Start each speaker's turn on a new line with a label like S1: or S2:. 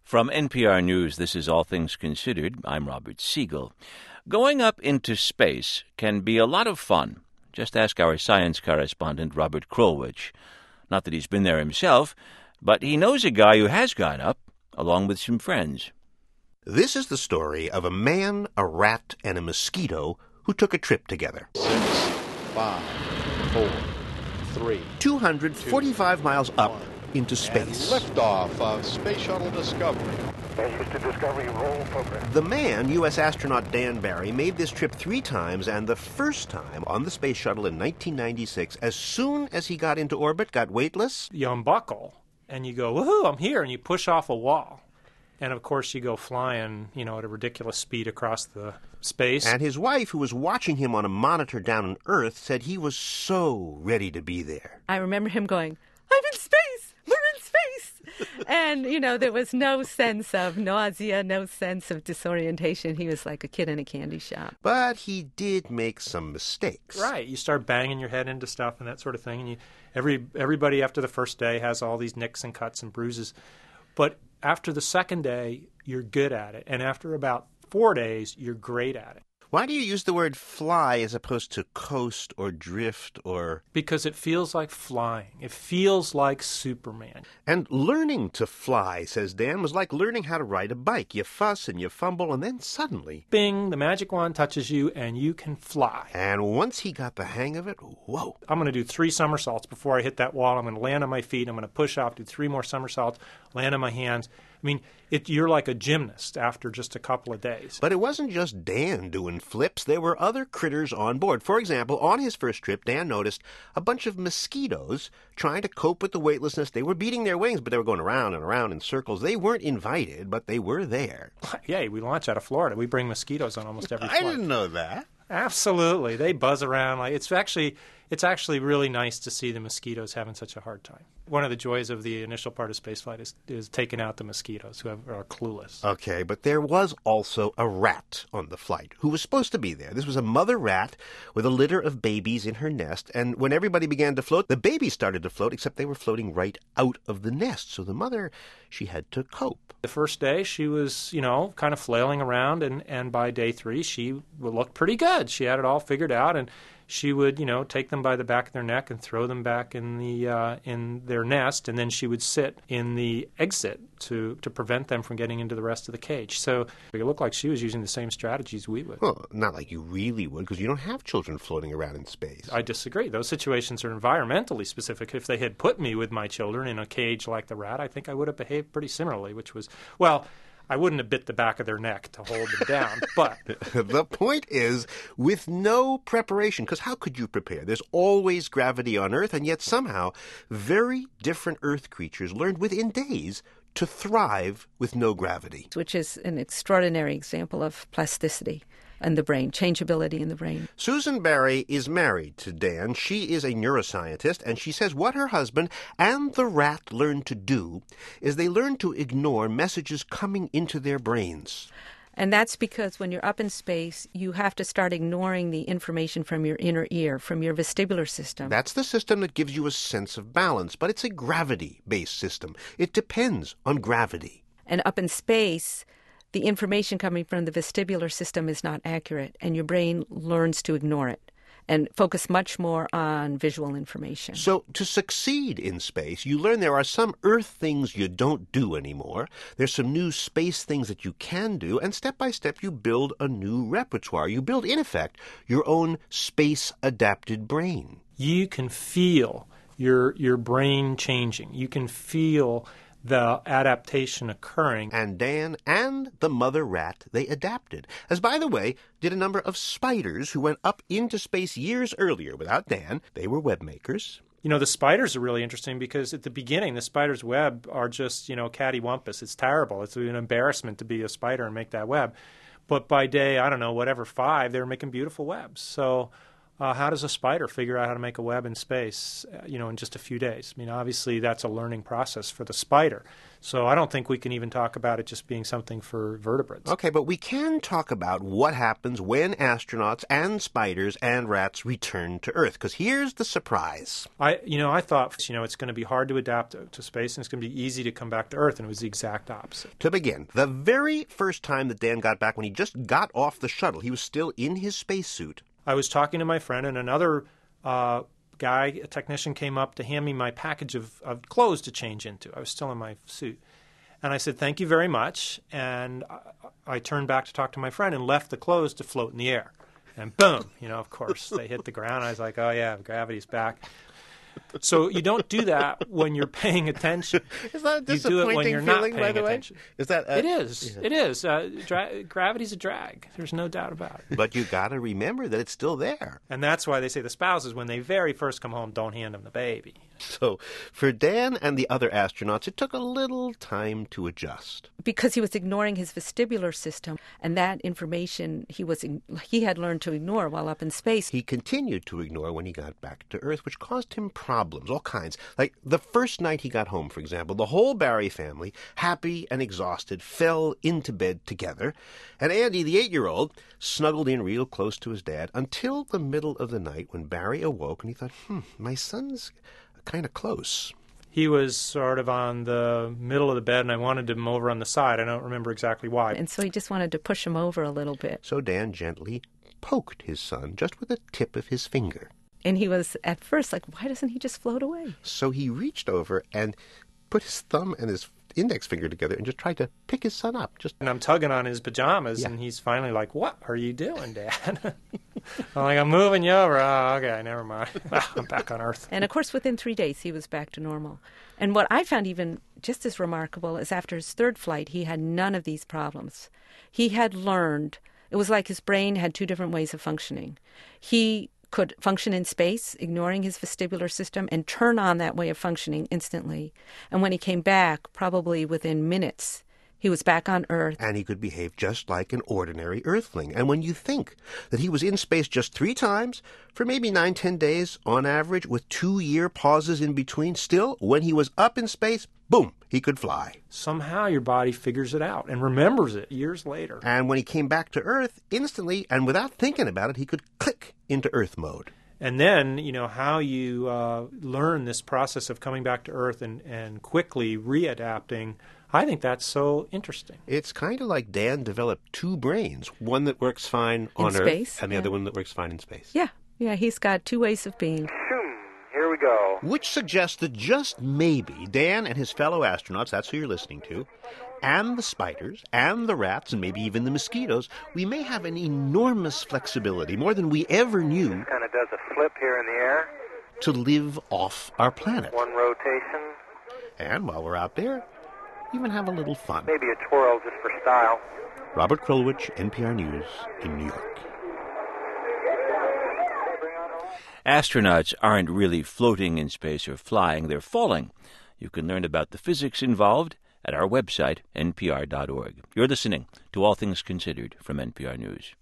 S1: From NPR News, this is All Things Considered. I'm Robert Siegel. Going up into space can be a lot of fun. Just ask our science correspondent, Robert Krulwich. Not that he's been there himself, but he knows a guy who has gone up, along with some friends.
S2: This is the story of a man, a rat, and a mosquito who took a trip together.
S3: 6, 5, 4, 3,
S2: 245 miles up into space.
S3: And liftoff of Space Shuttle Discovery.
S4: Discovery roll program.
S2: The man, U.S. astronaut Dan Barry, made this trip 3 times, and the first time on the space shuttle in 1996, as soon as he got into orbit, got weightless.
S5: You unbuckle, and you go, woohoo, I'm here, and you push off a wall. And, of course, you go flying, at a ridiculous speed across the space.
S2: And his wife, who was watching him on a monitor down on Earth, said he was so ready to be there.
S6: I remember him going, I'm in space! We're in space! And, there was no sense of nausea, no sense of disorientation. He was like a kid in a candy shop.
S2: But he did make some mistakes.
S5: Right. You start banging your head into stuff and that sort of thing. And everybody after the first day has all these nicks and cuts and bruises. But after the second day, you're good at it. And after about 4 days, you're great at it.
S2: Why do you use the word fly as opposed to coast or drift or...
S5: Because it feels like flying. It feels like Superman.
S2: And learning to fly, says Dan, was like learning how to ride a bike. You fuss and you fumble, and then suddenly...
S5: Bing, the magic wand touches you, and you can fly.
S2: And once he got the hang of it, whoa.
S5: I'm going to do 3 somersaults before I hit that wall. I'm going to land on my feet. I'm going to push off, do 3 more somersaults, land on my hands. I mean, you're like a gymnast after just a couple of days.
S2: But it wasn't just Dan doing flips. There were other critters on board. For example, on his first trip, Dan noticed a bunch of mosquitoes trying to cope with the weightlessness. They were beating their wings, but they were going around and around in circles. They weren't invited, but they were there.
S5: Yeah, we launch out of Florida. We bring mosquitoes on almost every flight.
S2: I didn't know that.
S5: Absolutely. They buzz around. It's actually really nice to see the mosquitoes having such a hard time. One of the joys of the initial part of spaceflight is taking out the mosquitoes who are clueless.
S2: Okay, but there was also a rat on the flight who was supposed to be there. This was a mother rat with a litter of babies in her nest, and when everybody began to float, the babies started to float, except they were floating right out of the nest. So the mother, she had to cope.
S5: The first day, she was, kind of flailing around, and by day 3, she looked pretty good. She had it all figured out, and she would, take them by the back of their neck and throw them back in their nest, and then she would sit in the exit to prevent them from getting into the rest of the cage. So it looked like she was using the same strategies we would.
S2: Well, not like you really would, because you don't have children floating around in space.
S5: I disagree. Those situations are environmentally specific. If they had put me with my children in a cage like the rat, I think I would have behaved pretty similarly, which was, well, I wouldn't have bit the back of their neck to hold them down, but...
S2: The point is, with no preparation, because how could you prepare? There's always gravity on Earth, and yet somehow very different Earth creatures learned within days to thrive with no gravity.
S6: Which is an extraordinary example of plasticity in the brain, changeability in the brain.
S2: Susan Barry is married to Dan. She is a neuroscientist, and she says what her husband and the rat learned to do is they learned to ignore messages coming into their brains.
S6: And that's because when you're up in space, you have to start ignoring the information from your inner ear, from your vestibular system.
S2: That's the system that gives you a sense of balance, but it's a gravity-based system. It depends on gravity.
S6: And up in space, the information coming from the vestibular system is not accurate, and your brain learns to ignore it and focus much more on visual information.
S2: So to succeed in space, you learn there are some Earth things you don't do anymore. There's some new space things that you can do, and step by step you build a new repertoire. You build, in effect, your own space-adapted brain.
S5: You can feel your brain changing. You can feel the adaptation occurring.
S2: And Dan and the mother rat, they adapted. As, by the way, did a number of spiders who went up into space years earlier without Dan. They were web makers.
S5: The spiders are really interesting because at the beginning, the spider's web are just, cattywampus. It's terrible. It's an embarrassment to be a spider and make that web. But by day, 5, they were making beautiful webs. So how does a spider figure out how to make a web in space, in just a few days? I mean, obviously that's a learning process for the spider. So I don't think we can even talk about it just being something for vertebrates.
S2: Okay, but we can talk about what happens when astronauts and spiders and rats return to Earth, because here's the surprise.
S5: I thought, it's going to be hard to adapt to space and it's going to be easy to come back to Earth, and it was the exact opposite.
S2: To begin, the very first time that Dan got back, when he just got off the shuttle, he was still in his spacesuit.
S5: I was talking to my friend, and another a technician, came up to hand me my package of clothes to change into. I was still in my suit. And I said, thank you very much. And I turned back to talk to my friend and left the clothes to float in the air. And boom, of course, they hit the ground. I was like, oh, yeah, gravity's back. So you don't do that when you're paying attention.
S2: Is that a disappointing
S5: you do it when you're
S2: feeling,
S5: not
S2: by
S5: paying
S2: the way?
S5: attention.
S2: Is that
S5: It is. Yeah. It is. Gravity's a drag. There's no doubt about it.
S2: But you got to remember that it's still there.
S5: And that's why they say the spouses, when they very first come home, don't hand them the baby.
S2: So for Dan and the other astronauts, it took a little time to adjust.
S6: Because he was ignoring his vestibular system, and that information he had learned to ignore while up in space.
S2: He continued to ignore when he got back to Earth, which caused him problems, all kinds. Like the first night he got home, for example, the whole Barry family, happy and exhausted, fell into bed together. And Andy, the 8-year-old, snuggled in real close to his dad until the middle of the night when Barry awoke and he thought, my son's kind of close.
S5: He was sort of on the middle of the bed, and I wanted him over on the side. I don't remember exactly why.
S6: And so he just wanted to push him over a little bit.
S2: So Dan gently poked his son just with the tip of his finger.
S6: And he was at first like, why doesn't he just float away?
S2: So he reached over and put his thumb and his index finger together and just tried to pick his son up.
S5: And I'm tugging on his pajamas,
S2: Yeah.
S5: And he's finally like, what are you doing, Dad? I'm like, I'm moving you over. Oh, okay, never mind. I'm back on Earth.
S6: And, of course, within 3 days, he was back to normal. And what I found even just as remarkable is after his third flight, he had none of these problems. He had learned. It was like his brain had two different ways of functioning. He could function in space, ignoring his vestibular system, and turn on that way of functioning instantly. And when he came back, probably within minutes, he was back on Earth.
S2: And he could behave just like an ordinary Earthling. And when you think that he was in space just 3 times, for maybe 9-10 days on average, with 2-year pauses in between, still, when he was up in space, boom, he could fly.
S5: Somehow your body figures it out and remembers it years later.
S2: And when he came back to Earth, instantly, and without thinking about it, he could click into Earth mode.
S5: And then, how you learn this process of coming back to Earth and quickly readapting, I think that's so interesting.
S2: It's kind of like Dan developed 2 brains, one that works fine on Earth
S6: space,
S2: and the other one that works fine in space.
S6: Yeah, he's got 2 ways of being.
S4: Here we go.
S2: Which suggests that just maybe Dan and his fellow astronauts, that's who you're listening to, and the spiders, and the rats, and maybe even the mosquitoes, we may have an enormous flexibility, more than we ever knew,
S4: Kind of does a flip here in the air.
S2: to live off our planet.
S4: One rotation.
S2: And while we're out there, even have a little fun.
S4: Maybe a twirl just for style.
S2: Robert Krulwich, NPR News, in New York.
S1: Astronauts aren't really floating in space or flying, they're falling. You can learn about the physics involved at our website, npr.org. You're listening to All Things Considered from NPR News.